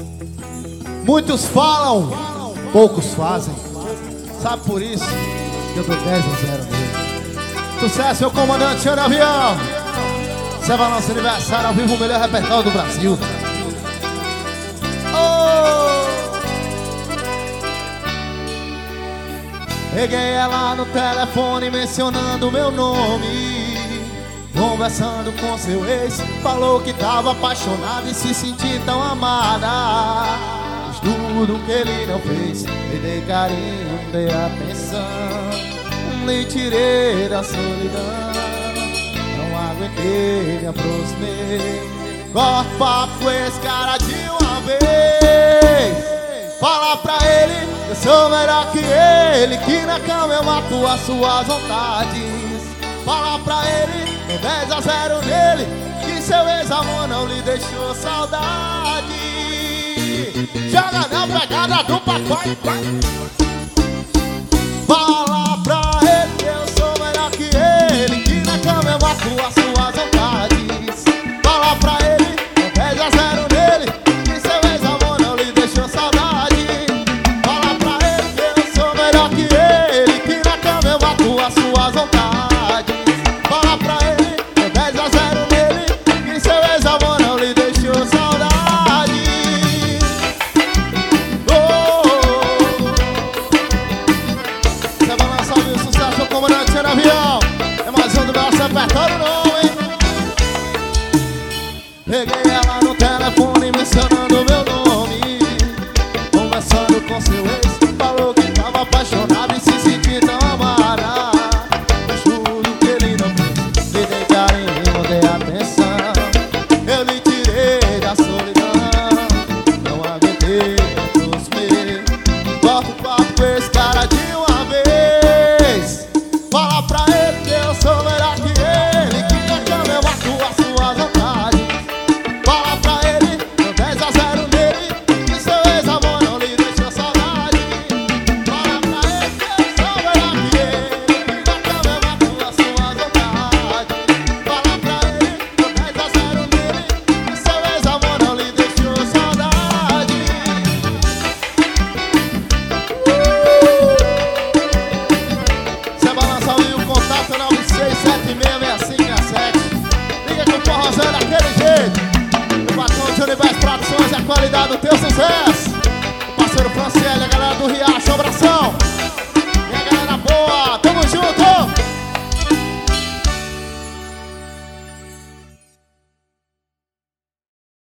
Muitos falam, poucos fazem. Sabe por isso que eu dou 10-0 nele. Sucesso, meu comandante Ana Avião. Você vai nosso aniversário ao vivo, o melhor repertório do Brasil. Peguei ela no telefone mencionando meu nome, conversando com seu ex. Falou que tava apaixonada e se sentia tão amada. Fiz tudo que ele não fez, lhe dei carinho, dei atenção, lhe tirei da solidão. Não aguentei, me aproximei. Corta o papo com esse cara de uma vez. Fala pra ele que eu sou melhor que ele, que na cama eu mato as suas vontades. Fala pra ele, dou 10-0 nele, que seu ex-amor não lhe deixou saudade. Joga na pegada do papai. Fala pra ele que eu sou melhor que ele, que na cama eu mato as suas vontades. Fala pra ele, dou 10-0 nele, que seu ex-amor não lhe deixou saudade. As suas vontades. Fala pra ele, dou 10-0 nele, que seu ex-amor não lhe deixou saudade. Você vai lançar o sucesso, o comandante Ana Avião. É mais um do meu repertório não, hein? Peguei ela no telefone mencionando meu nome, conversando com seu ex. Falou que tava apaixonado e se sentia tão amada. Eu lhe tirei da solidão, não aguentei, me corta o papo com esse cara de uma vez. Fala pra ele que eu sou melhor que ele, que na cama eu mato as suas vontades. Fala pra ele, dou 10-0 nele, que seu ex-amor não lhe deixou saudade. Fala pra ele que eu sou melhor que ele, que na cama eu mato as suas vontades. Fala pra ele, dou 10-0 nele, que seu ex-amor não lhe deixou saudade. Você balança o contato 96766567. Liga com o forrozão daquele jeito. O patrão de Universo Produções é a qualidade do teu sucesso. O parceiro Franciele, a galera do Riacho, abração.